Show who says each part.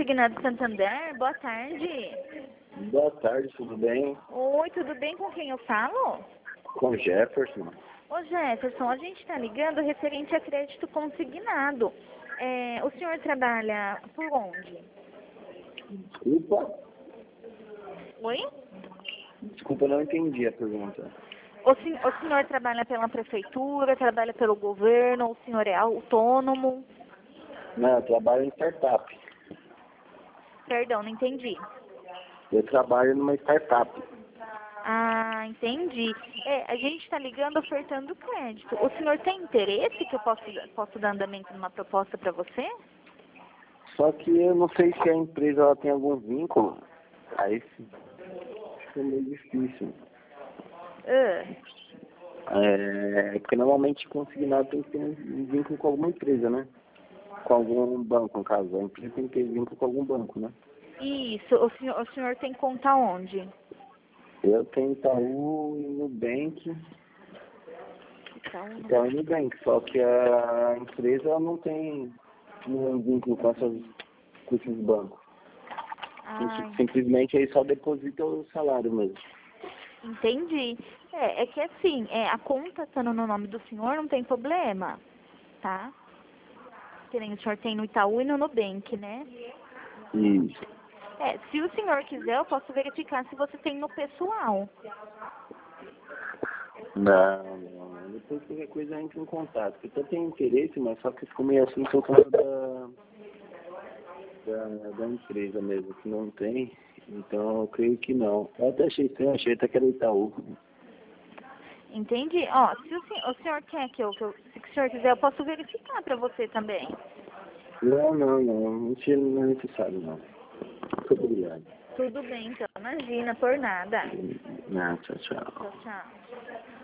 Speaker 1: Consignado Santander, boa tarde.
Speaker 2: Boa tarde, tudo bem?
Speaker 1: Oi, tudo bem? Com quem eu falo?
Speaker 2: Com Jefferson.
Speaker 1: Ô Jefferson, a gente está ligando referente a crédito consignado. O senhor trabalha por onde?
Speaker 2: Desculpa?
Speaker 1: Oi?
Speaker 2: Desculpa, não entendi a pergunta.
Speaker 1: O senhor trabalha pela prefeitura, trabalha pelo governo, ou o senhor é autônomo?
Speaker 2: Não, eu trabalho em startup.
Speaker 1: Perdão, não entendi.
Speaker 2: Eu trabalho numa startup.
Speaker 1: Ah, entendi. A gente está ligando ofertando crédito. O senhor tem interesse que eu posso dar andamento numa proposta para você?
Speaker 2: Só que eu não sei se a empresa ela tem algum vínculo. Aí fica meio difícil. Porque normalmente consignado tem que ter um vínculo com alguma empresa, né? Com algum banco, no caso. A empresa tem que ter vínculo com algum banco, né?
Speaker 1: Isso. O senhor tem conta onde?
Speaker 2: Eu tenho Itaú e Nubank. Itaú e Nubank, só que a empresa ela não tem um vínculo com esses bancos. Simplesmente aí só deposita o salário mesmo.
Speaker 1: Entendi. É que assim, a conta estando no nome do senhor não tem problema, tá? Que nem o senhor tem no Itaú e no Nubank, né?
Speaker 2: Isso.
Speaker 1: Se o senhor quiser, eu posso verificar se você tem no pessoal.
Speaker 2: Não. Depois qualquer coisa entra em contato. Eu até tenho interesse, mas só que ficou meio assim por causa da empresa mesmo, que não tem. Então eu creio que não. Eu até achei estranho, achei até que era Itaú.
Speaker 1: Entendi. Se o senhor quer se o senhor quiser, eu posso verificar para você também.
Speaker 2: Não é necessário não. Muito obrigado.
Speaker 1: Tudo bem, então. Imagina, por nada.
Speaker 2: Não, tchau.
Speaker 1: Tchau, tchau.